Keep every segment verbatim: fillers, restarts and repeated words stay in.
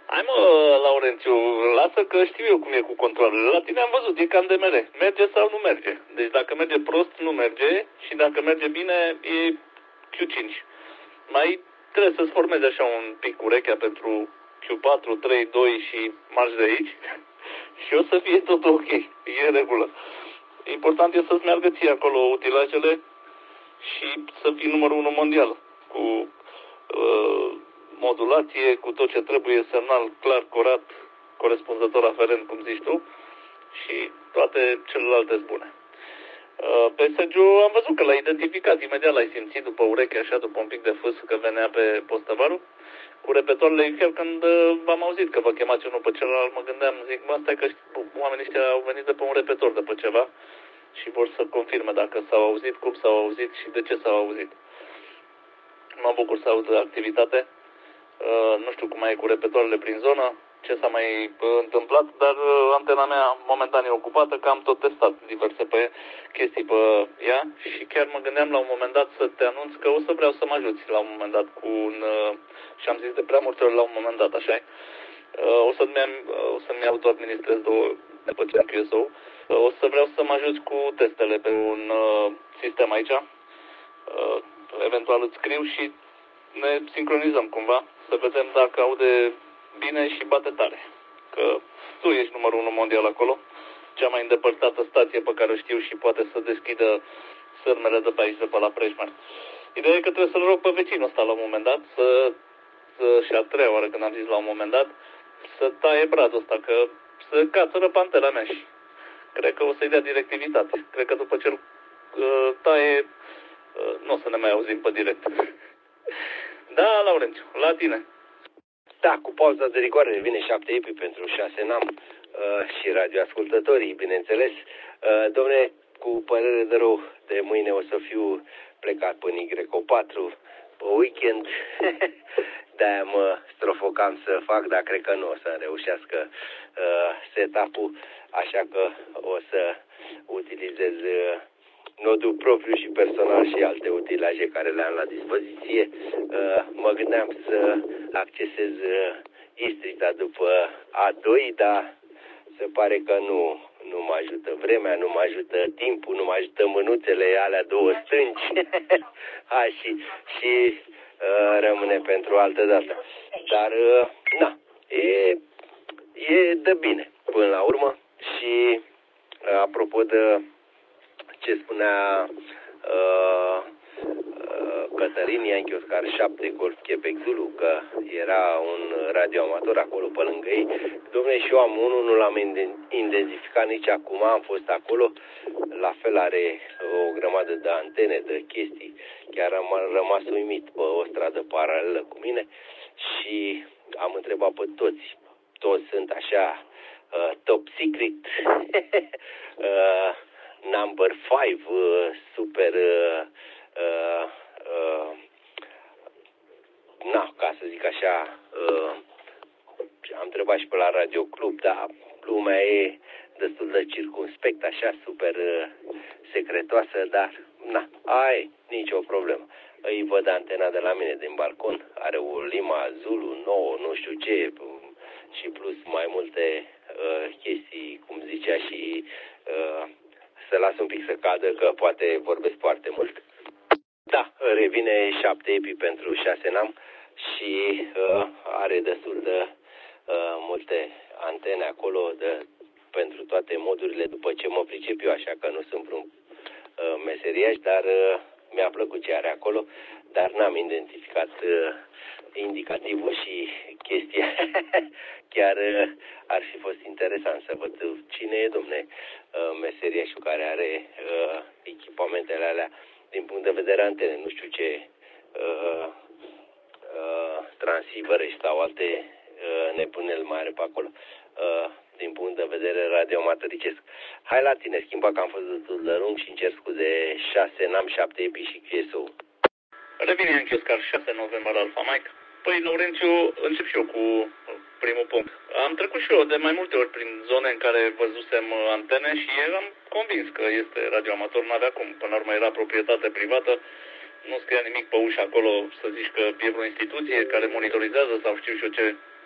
Hai mă, Laurențiu, lasă că știu eu cum e cu controlele. La tine am văzut, e cam de mere. Merge sau nu merge. Deci dacă merge prost, nu merge. Și dacă merge bine, e Q cinci. Mai trebuie să-ți formezi așa un pic urechea pentru Q patru, trei, doi și marci de aici. Și o să fie tot ok. E în regulă. Important e să-ți meargă ție acolo utilajele și să fii numărul unu mondial. Cu uh, modulație, cu tot ce trebuie, semnal clar, curat, corespunzător aferent, cum zici tu, și toate celelalte bune. Uh, pe Sergiu am văzut că l-ai identificat, imediat l-ai simțit după ureche, așa, după un pic de fâs, că venea pe Postăvaru. Cu repetoarele, chiar când uh, v-am auzit că vă chemați unul pe celălalt, mă gândeam, zic, mă, stai că oamenii ăștia au venit de pe un repetor de pe ceva și vor să confirme dacă s-au auzit, cum s-au auzit și de ce s-au auzit. Mă bucur să aud activitate. Uh, nu știu cum mai e cu repetoarele prin zonă, ce s-a mai uh, întâmplat, dar uh, antena mea momentan e ocupată, că am tot testat diverse pe chestii pe ea și chiar mă gândeam la un moment dat să te anunț că o să vreau să mă ajuți la un moment dat cu un, uh, și am zis de prea multe ori la un moment dat, așa uh, o să-mi, uh, o să-mi auto-administrez două după ce am Q S O. Uh, o să vreau să mă ajuți cu testele pe un uh, sistem aici, uh, eventual îți scriu și ne sincronizăm cumva, să vedem dacă aude bine și bate tare. Că tu ești numărul unu mondial acolo, cea mai îndepărtată stație pe care o știu și poate să deschidă sârmele de pe aici, de pe la Preșmer. Ideea e că trebuie să-l rog pe vecinul ăsta la un moment dat, să, să și a treia oară când am zis la un moment dat, să taie bradul ăsta, că să cațără pantera mea și cred că o să-i dea directivitate. Cred că după ce îl uh, taie, uh, nu o să ne mai auzim pe direct. Da, Laurențiu, la tine. Da, cu pauza de rigoare vine șapte epi pentru șase N A M uh, și radioascultătorii, bineînțeles. Uh, domne, cu părere de rău, de mâine o să fiu plecat pe Y patru pe weekend. De-aia mă strofocam să fac, dar cred că nu o să reușească uh, setup-ul, așa că o să utilizez uh, nodul propriu și personal și alte utilaje care le am la dispoziție. Uh, mă gândeam să accesez uh, Istrita după A doi, dar se pare că nu, nu mă ajută vremea, nu mă ajută timpul, nu mă ajută mânuțele alea două stânci. Ha, și și uh, rămâne pentru altă dată. Dar, uh, na, e, e de bine până la urmă și uh, apropo de ce spunea uh, uh, Cătălin Yankee Oscar șapte Golf Quebec Zulu, că era un radioamator acolo pe lângă ei. Dom'le, și eu am unul, nu l-am identificat nici acum, am fost acolo. La fel are o grămadă de antene, de chestii. Chiar am rămas uimit pe o stradă paralelă cu mine și am întrebat pe toți. Toți sunt așa uh, top secret. uh, number five, uh, super, uh, uh, uh, na, ca să zic așa, uh, am întrebat și pe la Radio Club, dar lumea e destul de circumspect, așa, super uh, secretoasă, dar, na, ai nicio problemă. Îi văd antena de la mine din balcon, are o Lima Zulu nouă, nu știu ce, și plus mai multe uh, chestii, cum zicea și uh, să las un pic să cadă, că poate vorbesc foarte mult. Da, revine șapte epi pentru șase N A M și uh, are destul de uh, multe antene acolo de, pentru toate modurile, după ce mă pricep eu, așa că nu sunt vreun uh, meseriaș, dar uh, mi-a plăcut ce are acolo, dar n-am identificat uh, indicativul și chestia. Chiar uh, ar fi fost interesant să văd cine e, domne, uh, meseriașul care are uh, echipamentele alea din punct de vedere antene. Nu știu ce uh, uh, transivere sau alte uh, nebuneli mai are pe acolo. Uh, din punct de vedere radioamatoricesc. Hai la tine, schimba că am fost destul de lung și încerc scuze șase N A M, șapte epi și Q S O. Revine în Chioscar șase noiembrie Alfa Mike. Păi, Laurențiu, încep și eu cu primul punct. Am trecut și eu de mai multe ori prin zone în care văzusem antene și eram convins că este radioamator, nu avea cum. Până la urmă era proprietate privată, nu scria nimic pe ușă acolo să zici că e vreo instituție care monitorizează sau știu și eu ce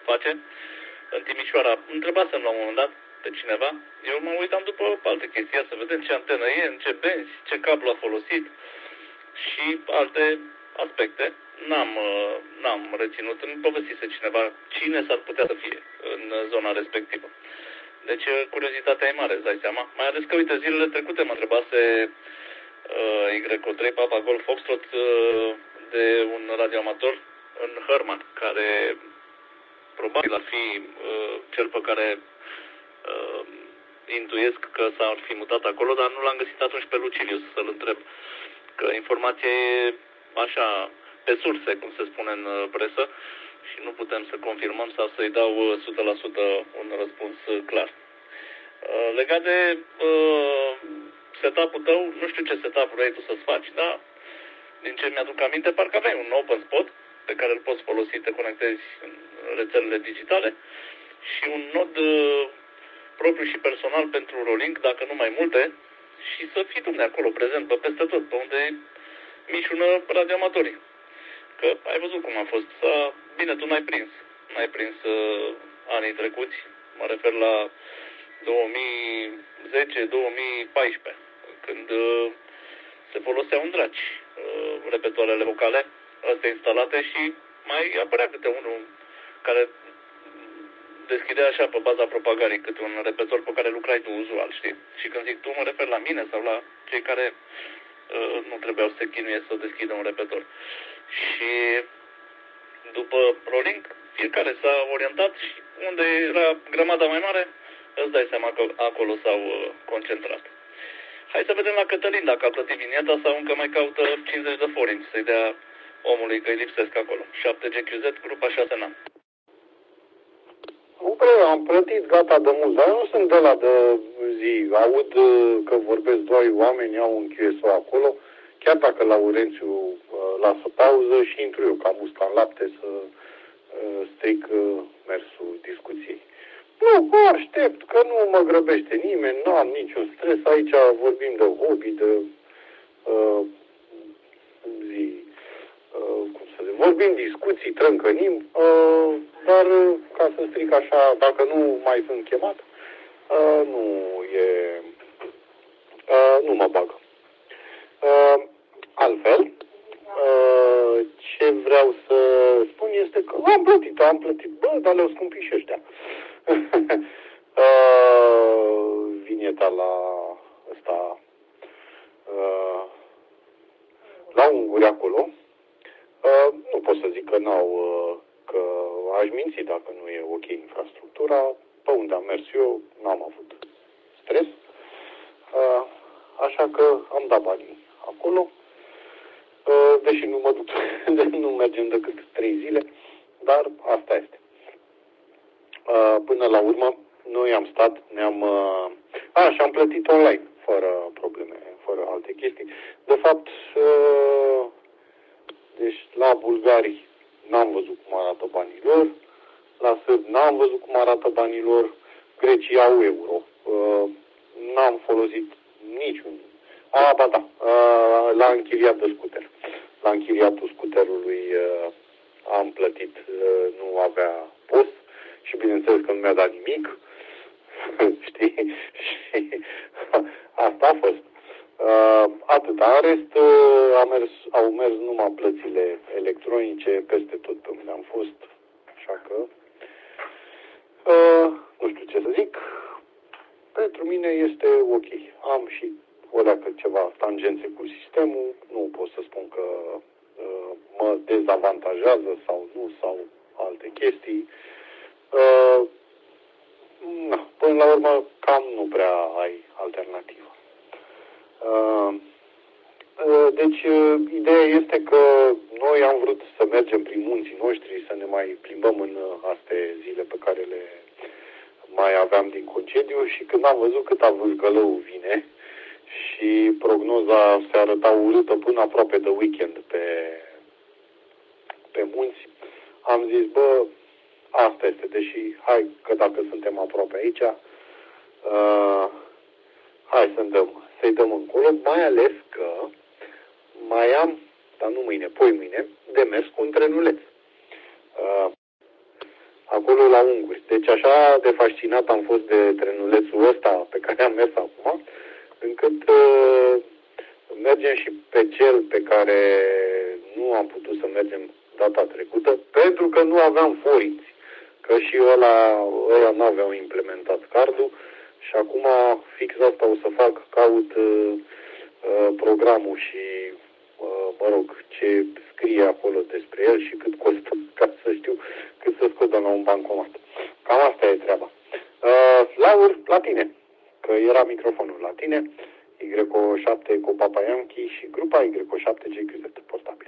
face. În Timișoara întrebasem la un moment dat pe cineva, eu mă uitam după alte chestii, să vedem ce antenă e, în ce benzi, ce cablu a folosit și alte aspecte. N-am, n-am reținut, îmi povestise cineva cine s-ar putea să fie în zona respectivă. Deci curiozitatea e mare, îți dai seama. Mai ales că, uite, zilele trecute mă întrebase uh, Y O trei Papa Golf Foxtrot uh, de un radioamator în Herman, care probabil ar fi uh, cel pe care uh, intuiesc că s-ar fi mutat acolo, dar nu l-am găsit atunci pe Lucilius să-l întreb. Că informația e așa, pe surse, cum se spune în presă, și nu putem să confirmăm sau să-i dau o sută la sută un răspuns clar. Legat de uh, setup-ul tău, nu știu ce setup vrei tu să-ți faci, dar din ce mi-aduc aminte, parcă aveai un open spot pe care îl poți folosi, te conectezi în rețelele digitale și un nod uh, propriu și personal pentru Rolink, dacă nu mai multe, și să fii tu de acolo prezent pe peste tot, pe unde mișună radioamatorii. Că ai văzut cum a fost. Să, bine, tu n-ai prins. N-ai prins uh, anii trecuți. Mă refer la două mii zece două mii paisprezece, când uh, se foloseau în draci uh, repetoarele vocale, astea instalate, și mai apărea câte unul care deschidea așa pe baza propagării câte un repetor pe care lucrai tu uzual, știi? Și când zic tu, mă refer la mine sau la cei care uh, nu trebuiau să se chinuie să deschidă un repetor. Și după Rolink, fiecare s-a orientat și unde era grămada mai mare, îți dai seama că acolo s-au uh, concentrat. Hai să vedem la Cătălin dacă a plătit vinieta sau încă mai caută cincizeci de forinți să-i dea omului, că îi lipsesc acolo. șapte G Q Z, grupa șase N A M. Nu prea, am plătit, gata de mult, dar eu nu sunt de la de zi. Aud că vorbesc doi oameni, au un Q S O acolo, chiar dacă Laurențiu lasă pauză și intru eu ca musca în lapte să stric mersul discuției. Nu, mă aștept, că nu mă grăbește nimeni, nu am niciun stres, aici vorbim de hobby, de uh, zi, uh, cum să zic, vorbim discuții, trâncănim, uh, dar ca să stric așa, dacă nu mai sunt chemat, uh, nu e, uh, nu mă bag. Uh, altfel, uh, ce vreau să spun este că am plătit, am plătit, bă, dar le-au scumpit și ăștia. uh, vineta la ăsta, uh, la unguri acolo, uh, nu pot să zic că n-au, uh, că aș minți dacă nu e ok infrastructura. Pe unde am mers eu, n-am avut stres, uh, așa că am dat banii acolo, uh, deși nu mă duc, nu mergem decât trei zile, dar asta este. Uh, până la urmă, noi am stat, ne-am... Uh, a, și am plătit online, fără probleme, fără alte chestii. De fapt, uh, deci la bulgari n-am văzut cum arată banii lor, la sârbi n-am văzut cum arată banii lor, grecii au euro. Uh, n-am folosit niciun... A, ba da, uh, la închiriat de scuter. La închiriatul scuterului uh, am plătit, uh, nu avea post. Și bineînțeles că nu mi-a dat nimic, știi? Și asta a fost. Uh, atâta. În rest, uh, a mers, au mers numai plățile electronice peste tot pe unde am fost. Așa că, uh, nu știu ce să zic, pentru mine este ok. Am și o leacă ceva tangențe cu sistemul, nu pot să spun că uh, mă dezavantajează sau nu, sau alte chestii. Uh, na, până la urmă, cam nu prea ai alternativă. Uh, uh, deci, uh, ideea este că noi am vrut să mergem prin munții noștri, să ne mai plimbăm în uh, astea zile pe care le mai aveam din concediu și când am văzut cât a vâlcălău vine și prognoza se arăta urâtă până aproape de weekend pe, pe munți, am zis, bă, asta este, deși hai că dacă suntem aproape aici, uh, hai să-i dăm, să-i dăm încolo, mai ales că mai am, dar nu mâine, poi mâine, de mers cu un trenuleț. Uh, acolo la Unguri. Deci așa de fascinat am fost de trenulețul ăsta pe care am mers acum, încât uh, mergem și pe cel pe care nu am putut să mergem data trecută, pentru că nu aveam forinți. Că și ăla, ăla nu aveau implementat cardul și acum fix asta o să fac, caut uh, uh, programul și, uh, mă rog, ce scrie acolo despre el și cât costă, ca să știu cât să scot de la un bancomat. Cam asta e treaba. Uh, Laur, la tine, că era microfonul la tine, Y O șapte cu Papa Yankee și grupa Y O șapte G Q Z portabil.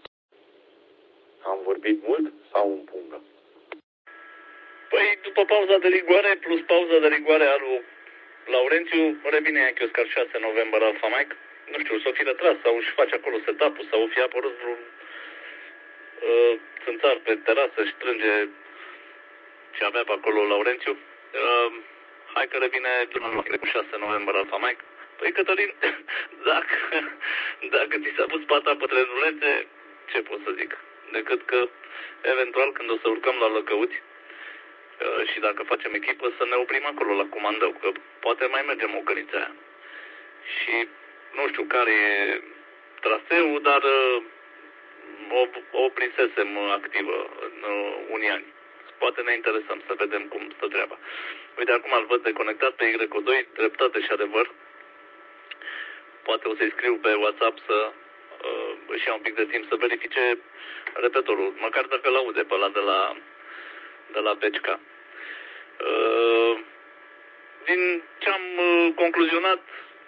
Am vorbit mult sau în pungă? Păi, după pauza de rigoare plus pauza de rigoare a lui Laurențiu, revine Yankee Oscar șase noiembrie Alfa Mike. Nu știu, s-o fi retras sau își face acolo setup-ul sau o fi apărut vreun uh, țânțar pe terasă și strânge ce avea pe acolo Laurențiu. Uh, hai că revine cu șase noiembrie Alfa Mike. Păi, Cătălin, dacă, dacă ți s-a pus pata pe trenulețe, ce pot să zic? Decât că, eventual, când o să urcăm la Lăcăuți, și dacă facem echipă, să ne oprim acolo la Comandău, că poate mai mergem o căniță aia. Și nu știu care e traseul, dar o, o prinsesem activă în unii ani. Poate ne interesăm să vedem cum stă treaba. Uite, acum îl văd deconectat pe Y O doi, dreptate și adevăr. Poate o să-i scriu pe WhatsApp să uh, își ia un pic de timp să verifice repetorul, măcar dacă l-aude pe ăla de la, de la Pecica. Uh, din ce am uh, concluzionat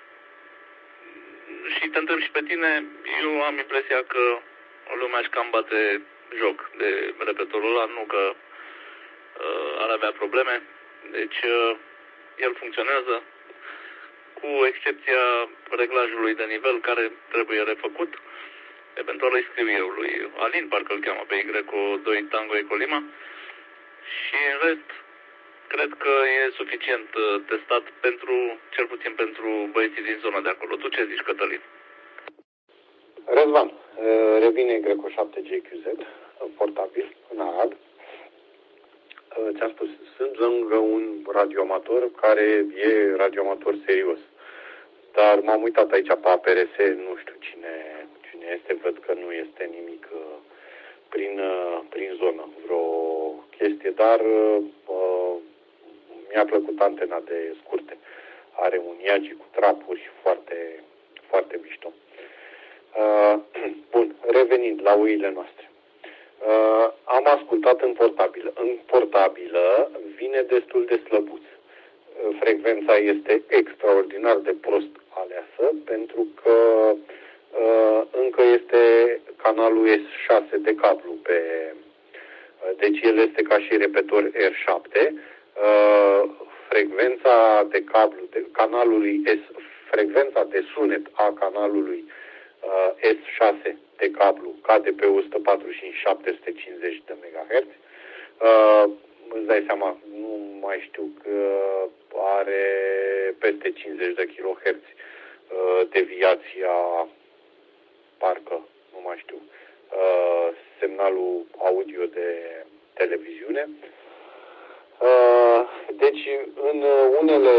și te întreb și pe tine, eu am impresia că lumea își cam bate joc de repetorul ăla, nu că uh, ar avea probleme. Deci uh, el funcționează, cu excepția reglajului de nivel care trebuie refăcut. Eventual îi scriu eu lui Alin, parcă îl cheamă pe Y O doi Tango Eco Lima. Și în rest, cred că e suficient testat pentru, cel puțin pentru băieții din zona de acolo. Tu ce zici, Cătălin? Răzvan, revine Y O șapte G Q Z, portabil, în Arad. Ți-am spus, sunt lângă un radioamator care e radioamator serios. Dar m-am uitat aici pe A P R S, nu știu cine, cine este, văd că nu este nimic prin, prin zonă, vreo chestie, dar uh, mi-a plăcut antena de scurte. Are un Yagi cu trapuri foarte, foarte mișto. Uh, bun, revenind la uile noastre. Uh, am ascultat în portabilă. În portabilă vine destul de slăbuț. Uh, frecvența este extraordinar de prost aleasă, pentru că uh, încă este canalul S șase de cablu pe... Uh, deci el este ca și repetor R șapte. Uh, frecvența de cablu, de, canalului S, frecvența de sunet a canalului uh, S șase de cablu cade pe o sută patruzeci și cinci șapte sute cincizeci de megahertz. Uh, îți dai seama, nu mai știu că are peste cincizeci de kilohertz uh, deviația, parcă, nu mai știu, uh, semnalul audio de televiziune. Uh, deci, în unele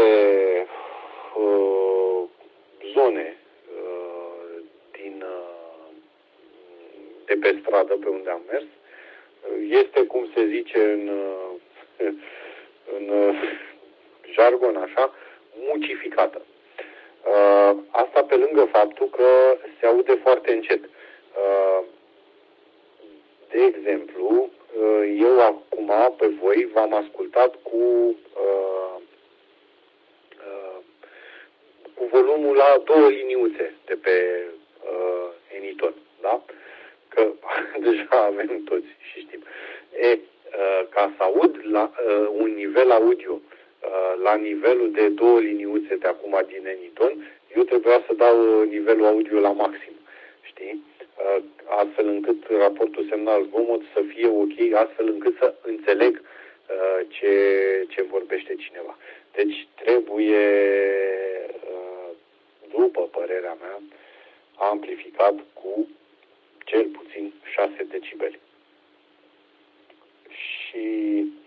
uh, zone uh, din, uh, de pe stradă, pe unde am mers, este, cum se zice în, uh, în uh, jargon, așa, mucificată. Uh, asta pe lângă faptul că se aude foarte încet. Uh, de exemplu, eu acum pe voi v-am ascultat cu, uh, uh, cu volumul la două liniuțe de pe uh, Eniton, da? Că deja avem toți și știm. E, uh, ca să aud la uh, un nivel audio uh, la nivelul de două liniuțe de acum din Eniton, eu trebuia să dau nivelul audio la maxim, știi? Astfel încât raportul semnal-zgomot să fie ok, astfel încât să înțeleg uh, ce, ce vorbește cineva. Deci trebuie, uh, după părerea mea, amplificat cu cel puțin șase decibeli. Și